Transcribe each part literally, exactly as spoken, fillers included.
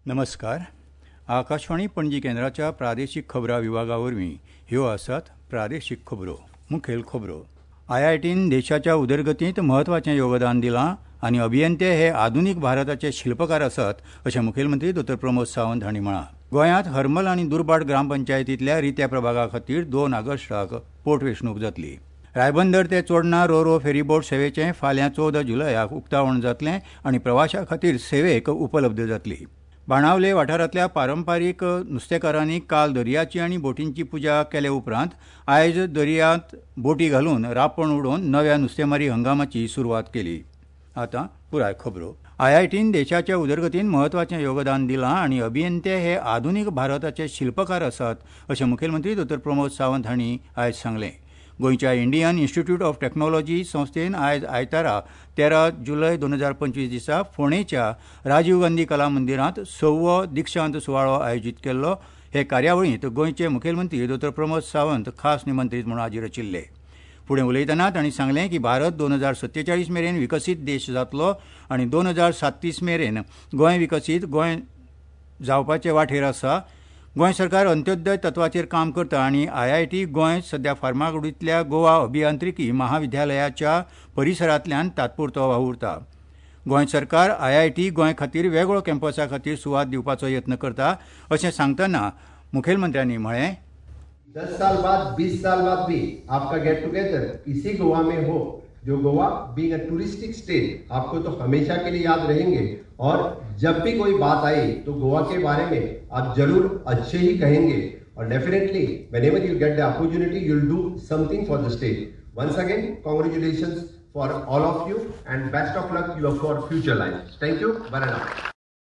नमस्कार. आकाशवाणी पणजी केंद्राच्या प्रादेशीक खबरां विभागा वरवीं ह्यो आसात प्रादेशीक खबरो. मुखेल खबरो. आय आय टीन देशाच्या उदरगतींत म्हत्वाचें योगदान दिलां आनी अभियंते हे आधुनीक भारताचे शिल्पकार आसात अशें मुखेलमंत्री दोतोर प्रमोद सावंत हांणी म्हळां. गोंयांत हरमल आनी दुर्बाट ग्रामपंचायतींतल्या रित्या प्रभागा खातीर दोन ऑगस्टाक पोटवेंचणूक जातली. रायबंदर ते चोडणा रो रो फेरीबोट सेवेचें फाल्यां चवदा जुलयाक उक्तावण जातलें आनी प्रवाशां खातीर सेवेक उपलब्ध जातली. बाणावले वाठारांतल्या पारंपारीक नुस्तेकारांनी काल दर्याची आनी बोटींची पुजा केले उपरांत आयज दर्यांत बोटी घालून रापण उडोवन नव्या नुस्तेमारी हंगामाची सुरवात केली. आतां पुराय खबरो. आय आय टीन देशाच्या उदरगतींत म्हत्वाचें योगदान दिलां आनी अभियंते हे आधुनीक भारताचे शिल्पकार आसात अशें मुखेलमंत्री दोतोर प्रमोद सावंत हांणी आयज सांगलें. गोंयच्या इंडियन इन्स्टिट्यूट ऑफ टॅक्नॉलॉजी संस्थेन आयज आयतारा तेरा जुलय दोन हजार पंचवीस दिसा फोंडेच्या राजीव गांधी कला मंदिरांत सव्वो दिक्षांत सुवाळो आयोजीत केल्लो. हे कार्यावळींत गोंयचे मुखेलमंत्री दोतोर प्रमोद सावंत खास निमंत्रीत म्हूण हाजीर आशिल्ले. फुडें उलयतना तांणी सांगलें की भारत दोन हजार सत्तेचाळीस मेरेन विकसीत देश जातलो आनी दोन हजार साततीस मेरेन गोंय विकसीत गोंय जावपाचे वाटेर आसा. गोंय सरकार अंत्योदय तत्वाचेर काम करता आनी आय आय टी गोंय सध्या फार्मागुडींतल्या गोवा अभियांत्रिकी महाविद्यालयाच्या परिसरांतल्यान तात्पुरतो वावुरता. गोंय सरकार आय आय टी गोंय खातीर वेगळो कॅम्पसा खातीर सुवात दिवपाचो यत्न करता अशें सांगतना मुखेलमंत्र्यांनी म्हळें, दस साल बाद बीस साल बाद भी आपका गेट टुगेदर इसी गोवा में हो. जो Goa being a touristic state आपको तो हमेशा के लिए याद रहेंगे और जब भी कोई बात आई तो गोवा के बारे में आप जरूर अच्छे ही कहेंगे और definitely whenever you get the opportunity you will do something for the state. Once again congratulations for all of you and best of luck you for future life. Thank you. बरें ना.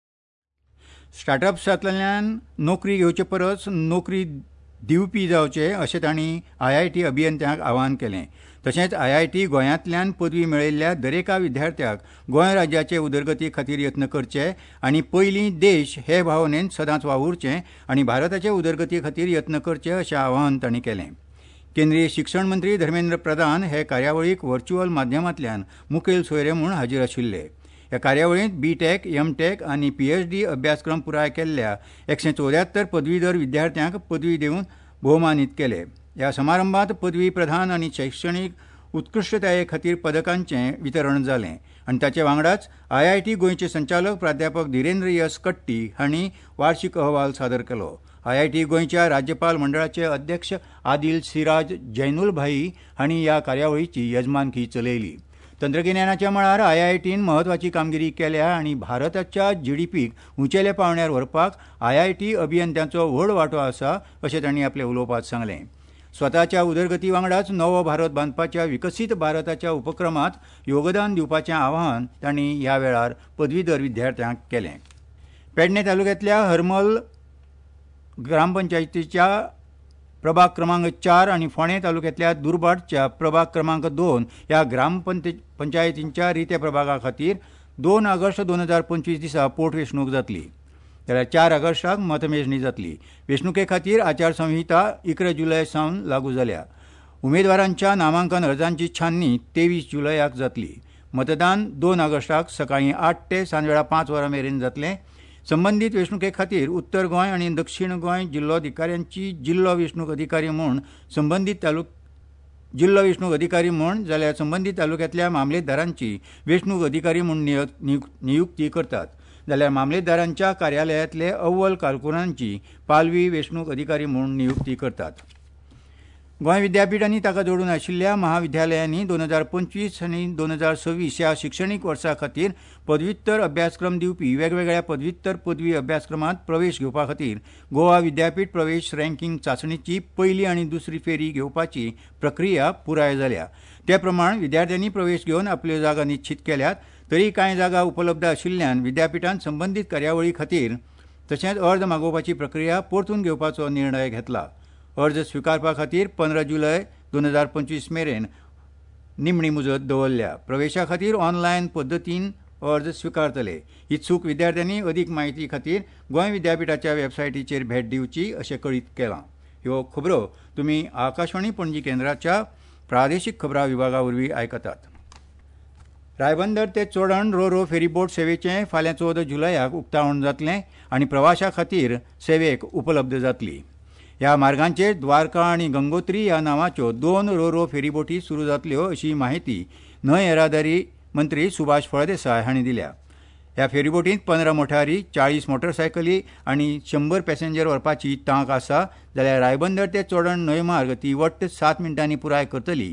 स्टार्टअप्सांतल्यान नोकरी घेवचे परस नोकरी दिवपी जावचे अशें तांणी आय आय टी अभियंत्यांक आवाहन केलें. तशेंच आय आय टी गोंयांतल्यान पदवी मेळयल्ल्या दरेका विद्यार्थ्याक गोंय राज्याचे उदरगती खातीर यत्न करचे आनी पयलीं देश हे भावनेन सदांच वावुरचें आनी भारताचे उदरगती खातीर यत्न करचे अशें आवाहन तांणी केलें. केंद्रीय शिक्षण मंत्री धर्मेंद्र प्रधान हे कार्यावळीक व्हर्च्युअल माध्यमांतल्यान मुखेल सोयरे म्हूण हाजीर आशिल्ले. ह्या कार्यावळींत बी टॅक एम टॅक आनी पी एच डी अभ्यासक्रम पुराय केल्ल्या एकशे चौद्यात्तर पदवीधर विद्यार्थ्यांक पदवी दिवन भोवमानीत केले. ह्या समारंभांत पदवी प्रदान आनी शैक्षणीक उत्कृश्टताये खातीर पदकांचें वितरण जालें आनी ताचे वांगडाच आय आय टी गोंयचे संचालक प्राध्यापक धीरेंद्र यस कट्टी हांणी वार्षिक अहवाल सादर केलो. आय आय टी गोंयच्या राज्यपाल मंडळाचे अध्यक्ष आदिल सिराज जैनुल भाई हांणी ह्या कार्यावळीची येजमानकी चलयली. तंत्रगिन्यानाच्या मळार आय आय टीन म्हत्वाची कामगिरी केल्या आनी भारताच्या जीडीपीक उंचेल्या पावंड्यार व्हरपाक आय आय टी अभियंत्यांचो व्हड वांटो आसा अशें तांणी आपल्या उलोवपांत सांगलें. स्वताच्या उदरगती वांगडाच नवो भारत बांदपाच्या विकसीत भारताच्या उपक्रमांत योगदान दिवपाचें आवाहन तांणी ह्या वेळार पदवीधर विद्यार्थ्यांक केलें. पेडणे तालुक्यांतल्या हरमल ग्रामपंचायतीच्या प्रभाग क्रमांक चार आनी फोंडें तालुक्यांतल्या दुर्भाटच्या प्रभाग क्रमांक दोन ह्या ग्रामपंचायतींच्या रित्या प्रभागा खातीर दोन ऑगस्ट दोन हजार पंचवीस दिसा पोटवेंचणूक जातली. जाल्यार चार ऑगस्टाक मतमेजणी जातली. वेंचणुके खातीर आचारसंहिता इकरा जुलय सावन लागू जाल्या. उमेदवारांच्या नामांकन अर्जांची छाननी तेवीस जुलयाक जातली. मतदान दोन ऑगस्टाक सकाळीं आठ ते सांजवेळा पांच वरां मेरेन जातलें. संबंदीत वेंचणुके खातीर उत्तर गोंय आनी दक्षिण गोंय जिल्लोधिकाऱ्यांची जिल्लो वेंचणूक अधिकारी म्हूण संबंदीत तालुक जिल्लो वेंचणूक अधिकारी म्हूण जाल्यार संबंदीत तालुक्यांतल्या मामलेदारांची वेंचणूक अधिकारी म्हूण नियुक्ती करतात. जाल्यार मामलेदारांच्या कार्यालयांतले अव्वल कारकुनांची पालवी वेंचणूक अधिकारी म्हूण नियुक्ती करतात. गोंय विद्यापीठ आनी ताका जोडून आशिल्ल्या महाविद्यालयांनी दोन हजार पंचवीस आनी दोन हजार सव्वीस ह्या शिक्षणीक वर्सा खातीर पदव्युत्तर अभ्यासक्रम दिवपी वेगवेगळ्या पदव्युत्तर पदवी अभ्यासक्रमांत प्रवेश घेवपा खातीर गोवा विद्यापीठ प्रवेश रँकींग चांचणीची पयली आनी दुसरी फेरी घेवपाची प्रक्रिया पुराय जाल्या. ते प्रमाण विद्यार्थ्यांनी प्रवेश घेवन आपल्यो जागा निश्चित केल्यात. तरी कांय जागा उपलब्ध आशिल्ल्यान विद्यापीठान संबंदीत कार्यावळी खातीर तशेंच अर्ज मागोवपाची प्रक्रिया परतून घेवपाचो निर्णय घेतला. अर्ज स्विकारपा खातीर पंदरा जुलय दोन हजार पंचवीस मेरेन निमणी मुजत दवरल्या. प्रवेशा खातीर ऑनलायन पद्दतीन अर्ज स्विकारतले. इत्सूक विद्यार्थ्यांनी अदीक म्हायती खातीर गोंय विद्यापीठाच्या वेबसायटीचेर भेट दिवची अशें कळीत केलां. ह्यो खबरो तुमी आकाशवाणी पणजी केंद्राच्या प्रादेशीक खबरां विभागा वरवीं आयकतात. रायबंदर ते चोडण रो रो फेरीबोट सेवेचें फाल्यां चवदा जुलयाक उक्तावण जातलें आनी प्रवाशा खातीर सेवेक उपलब्ध जातली. ह्या मार्गांचेर द्वारका आनी गंगोत्री ह्या नांवाच्यो दोन रो रो फेरीबोटी सुरू जातल्यो अशी माहिती न्हंय येरादारी मंत्री सुभाष फळदेसाय हांणी दिल्या. ह्या फेरीबोटींत पंदरा मोटारी, चाळीस मोटरसायकली आनी शंबर पॅसेंजर व्हरपाची तांक आसा जाल्यार रायबंदर ते चोडण न्हंय मार्ग ती वट्ट सात मिनटांनी पुराय करतली.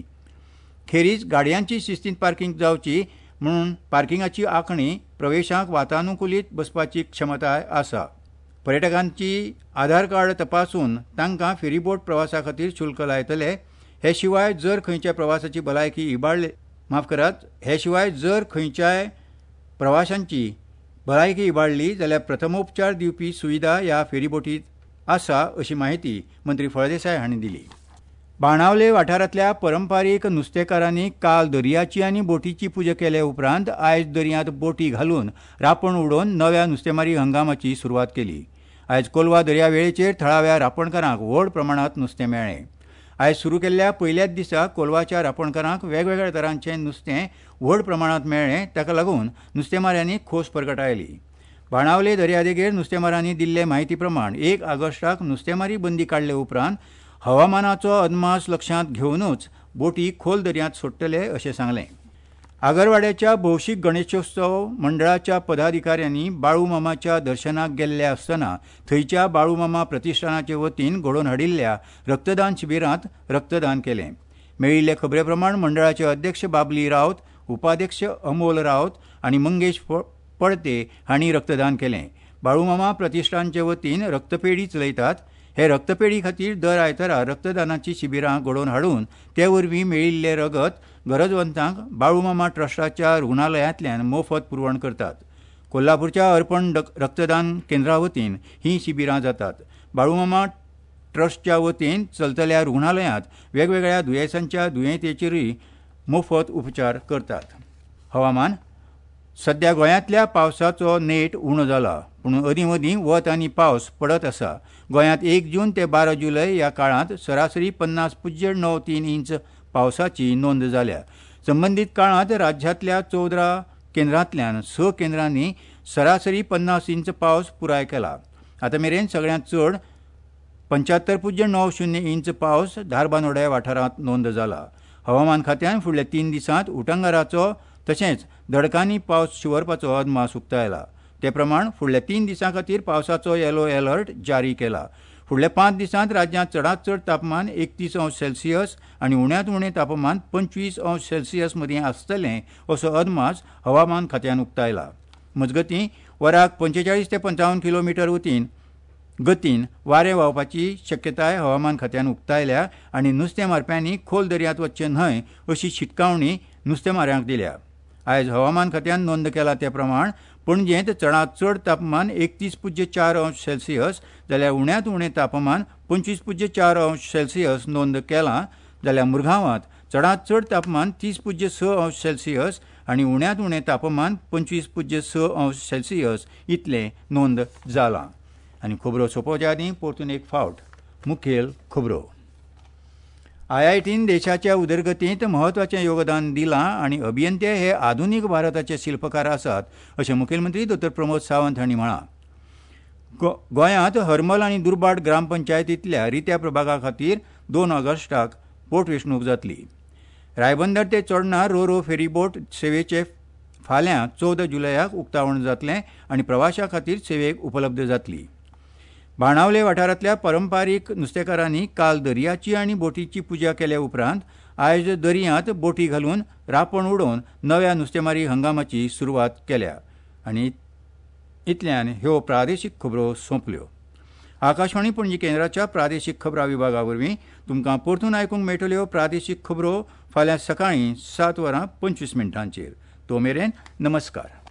खेरीज गाडयांची शिस्तीत पार्किंग जावची म्हणून पार्किंगाची आंखणी प्रवेशाक वातानुकूलीत बसपाची क्षमताय आसा. पर्यटकांची आधार कार्ड तपासून तांकां फेरीबोट प्रवासा खातीर शुल्क लायतले. हे शिवाय जर खंयच्या प्रवासाची भलायकी इबाडली माफ करात हे शिवाय जर खंयच्याय प्रवाशांची भलायकी इबाडली जाल्यार प्रथमोपचार दिवपी सुविधा ह्या फेरीबोटींत आसा अशी माहिती मंत्री फळदेसाय हांणी दिली. बाणावले वाठारांतल्या परंपारीक नुस्तेकारांनी काल दर्याची आनी बोटीची पुजा केले उपरांत आयज दर्यांत बोटी घालून रापण उडोवन नव्या नुस्तेमारी हंगामाची सुरवात केली. आयज कोलवा दर्यावेळेचेर थळाव्या रापणकारांक व्हड प्रमाणांत नुस्तें मेळ्ळें. आयज सुरू केल्ल्या पयल्याच दिसा कोलवाच्या रापणकारांक वेगवेगळ्या तरांचें नुस्तें व्हड प्रमाणांत मेळ्ळें. ताका लागून नुस्तेमाऱ्यांनी खोस परगटायली. बाणावले दर्यादेगेर नुस्तेमारांनी दिल्ले म्हायती प्रमाण एक ऑगस्टाक नुस्तेमारी बंदी काडले उपरांत हवामानाचो अदमास लक्षांत घेवनूच बोटी खोल दर्यांत सोडटले अशें सांगलें. आगरवाड्याच्या भौशीक गणेशोत्सव मंडळाच्या पदाधिकाऱ्यांनी बाळूमामाच्या दर्शनाक गेल्ले आसतना थंयच्या बाळूमामा प्रतिश्ठानाचे वतीन घडोवन हाडिल्ल्या रक्तदान शिबिरांत रक्तदान केलें. मेळिल्ले खबरे प्रमाण मंडळाचे अध्यक्ष बाबली रावत, उपाध्यक्ष अमोल रावत आनी मंगेश पडते हांणी रक्तदान केलें. बाळूमामा प्रतिश्ठानचे वतीन रक्तपेढी चलयतात. हे रक्तपेढी खातीर दर आयतारा रक्तदानाची शिबिरां घडोवन हाडून ते वरवीं मेळिल्ले रगत गरजवंतांक बाळूमामा ट्रस्टाच्या रुग्णालयांतल्यान मोफत पुरवण करतात. कोल्हापूरच्या अर्पण रक्तदान केंद्रा वतीन ही शिबिरां जातात. बाळूमामा ट्रस्टच्या वतीन चलतल्या रुग्णालयांत वेगवेगळ्या दुयेंसांच्या दुयेंतीचेरूय मोफत उपचार करतात. हवामान सध्या गोंयांतल्या पावसाचो नेट उणो जाला पूण अदीं मदीं वत आनी पावस पडत आसा. गोंयांत एक जून ते बारा जुलय ह्या काळांत सरासरी पन्नास पुज्य णव तीन इंच पावसाची नोंद जाल्या. संबंदीत काळांत राज्यांतल्या चौदा केंद्रांतल्यान स केंद्रांनी सरासरी पन्नास इंच पावस पुराय केला. आतां मेरेन सगळ्यांत चड पंच्यात्तर पुज्य णव शुन्य इंच पावस धारबांदोड्या वाठारांत नोंद जाला. हवामान खात्यान फुडल्या तीन दिसांत उटंगाराचो तशेंच दडकांनी पावस शिवरपाचो अदमास उक्तायला. ते प्रमाण फुडल्या तीन दिसां खातीर पावसाचो येलो अलर्ट जारी केला. फुडल्या पांच दिसांत राज्यांत चडांत चड तापमान एकतीस अंश सेल्सियस आनी उण्यांत उणें तापमान पंचवीस अंश सेल्सियस मदीं आसतलें असो अदमास हवामान खात्यान उक्तायला. मजगतीं वराक पंचेचाळीस ते पंचावन्न किलोमीटर वतीन गतीन वारें व्हांवपाची शक्यताय हवामान खात्यान उक्तायल्या आनी नुस्तें मारप्यांनी खोल दर्यांत वचचें न्हय अशी शिटकावणी नुस्तेंमाऱ्यांक दिल्या. आयज हवामान खात्यान नोंद केला ते प्रमाण पणजेंत चडांत चड तापमान एकतीस पुज्य चार अंश सेल्सियस जाल्यार उण्यांत उणें तापमान पंचवीस पुज्य चार अंश सेल्सियस नोंद केलां. जाल्यार मुरगांवांत चडांत चड तापमान तीस पुज्य स अंश सेल्सियस आनी उण्यांत उणें तापमान पंचवीस पुज्य स अंश सेल्सियस इतलें नोंद जालां. आनी खबरो सोंपोवचे आदीं परतून एक फावट मुखेल खबरो. आय आय टीन देशाच्या उदरगतींत म्हत्वाचें योगदान दिलां आनी अभियंते हे आधुनीक भारताचे शिल्पकार आसात अशें मुखेलमंत्री दोतोर प्रमोद सावंत हांणी म्हळां. गोंयांत हरमल आनी दुर्बाट ग्रामपंचायतींतल्या रित्या प्रभागा खातीर दोन ऑगस्टाक पोटवेंचणूक जातली. रायबंदर ते चोडणा रो रो फेरीबोट सेवेचे फाल्यां चवदा जुलयाक उक्तावण जातलें आनी प्रवाशा खातीर सेवेक उपलब्ध जातली. बाणावले वाठारांतल्या परंपारीक नुस्तेकारांनी काल दर्याची आनी बोटीची पुजा केले उपरांत आयज दर्यांत बोटी घालून रापण उडोवन नव्या नुस्तेमारी हंगामाची सुरवात केल्या. आनी इतल्यान ह्यो प्रादेशीक खबरो सोंपल्यो. आकाशवाणी पणजी केंद्राच्या प्रादेशीक खबरां विभागा वरवीं तुमकां परतून आयकूंक मेळटल्यो प्रादेशीक खबरो फाल्यां सकाळीं सात वरां पंचवीस मिनटांचेर. तो मेरेन नमस्कार.